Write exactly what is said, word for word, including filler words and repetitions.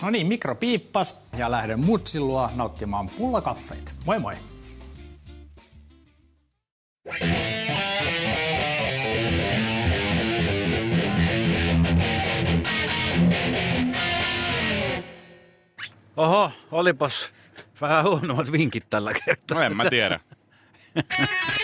No niin, mikro piippas ja lähden mutsin luo nauttimaan pullakaffeita. Moi moi! Oho, olipas vähän huonommat vinkit tällä kertaa. No en mä tiedä.